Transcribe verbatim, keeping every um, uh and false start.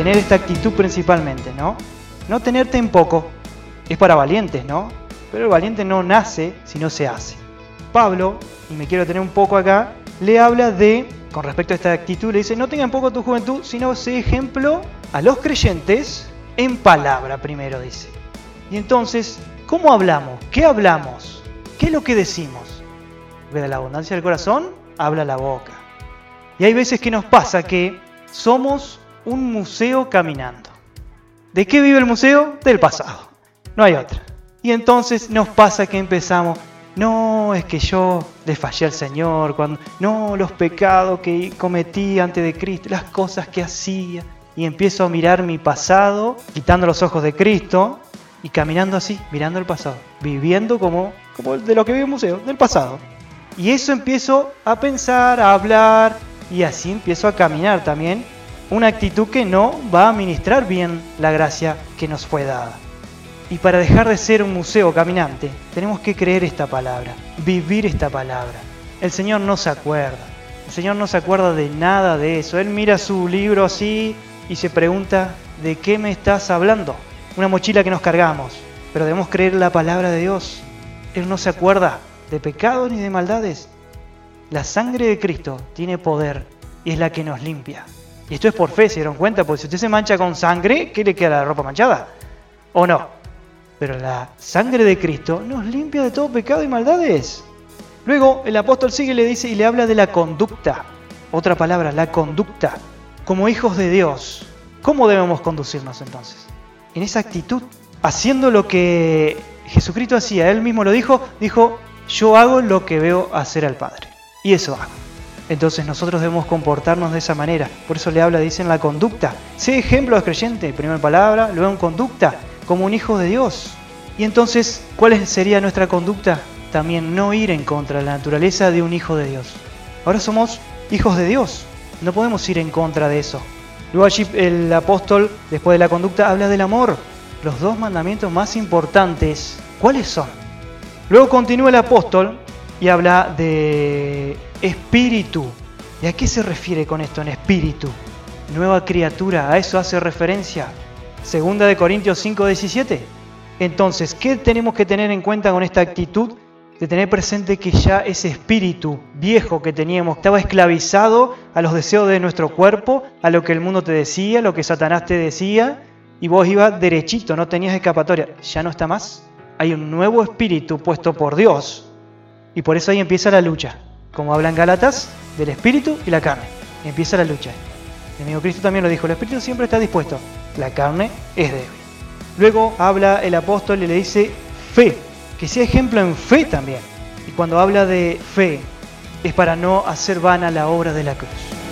tener esta actitud principalmente, ¿no? No tenerte en poco. Es para valientes, ¿no? Pero el valiente no nace si no se hace. Pablo, y me quiero tener un poco acá, le habla de, con respecto a esta actitud, le dice, no tengan poco tu juventud, sino sé ejemplo a los creyentes en palabra, primero dice. Y entonces, ¿cómo hablamos? ¿Qué hablamos? ¿Qué es lo que decimos? De la abundancia del corazón, habla la boca. Y hay veces que nos pasa que somos un museo caminando. ¿De qué vive el museo? Del pasado. No hay otra. Y entonces nos pasa que empezamos, no, es que yo le fallé al Señor, cuando, no, los pecados que cometí antes de Cristo, las cosas que hacía. Y empiezo a mirar mi pasado, quitando los ojos de Cristo y caminando así, mirando el pasado, viviendo como, como de lo que vive el museo, del pasado. Y eso empiezo a pensar, a hablar, y así empiezo a caminar también. Una actitud que no va a ministrar bien la gracia que nos fue dada. Y para dejar de ser un museo caminante, tenemos que creer esta palabra, vivir esta palabra. El Señor no se acuerda, el Señor no se acuerda de nada de eso. Él mira su libro así y se pregunta, ¿de qué me estás hablando? Una mochila que nos cargamos, pero debemos creer la palabra de Dios. Él no se acuerda de pecados ni de maldades. La sangre de Cristo tiene poder y es la que nos limpia. Y esto es por fe, ¿se dieron cuenta? Porque si usted se mancha con sangre, ¿qué le queda? ¿La ropa manchada? ¿O no? Pero la sangre de Cristo nos limpia de todo pecado y maldades. Luego el apóstol sigue y le dice y le habla de la conducta. Otra palabra, la conducta. Como hijos de Dios, ¿cómo debemos conducirnos entonces? En esa actitud, haciendo lo que Jesucristo hacía. Él mismo lo dijo, dijo, yo hago lo que veo hacer al Padre. Y eso hago. Entonces nosotros debemos comportarnos de esa manera. Por eso le habla, dice, en la conducta. Sé ejemplo al creyente, primera palabra, luego en conducta, como un hijo de Dios. Y entonces, ¿cuál sería nuestra conducta? También no ir en contra de la naturaleza de un hijo de Dios. Ahora somos hijos de Dios. No podemos ir en contra de eso. Luego allí el apóstol, después de la conducta, habla del amor. Los dos mandamientos más importantes, ¿cuáles son? Luego continúa el apóstol y habla de espíritu. ¿Y a qué se refiere con esto en espíritu? Nueva criatura, a eso hace referencia. Segunda de Corintios cinco diecisiete. Entonces, ¿qué tenemos que tener en cuenta con esta actitud? De tener presente que ya ese espíritu viejo que teníamos estaba esclavizado a los deseos de nuestro cuerpo, a lo que el mundo te decía, lo que Satanás te decía, y vos ibas derechito, no tenías escapatoria. Ya no está más. Hay un nuevo espíritu puesto por Dios, y por eso ahí empieza la lucha. Como hablan Gálatas, del espíritu y la carne. Empieza la lucha. El mismo Cristo también lo dijo, el espíritu siempre está dispuesto, la carne es débil. Luego habla el apóstol y le dice fe, que sea ejemplo en fe también. Y cuando habla de fe, es para no hacer vana la obra de la cruz.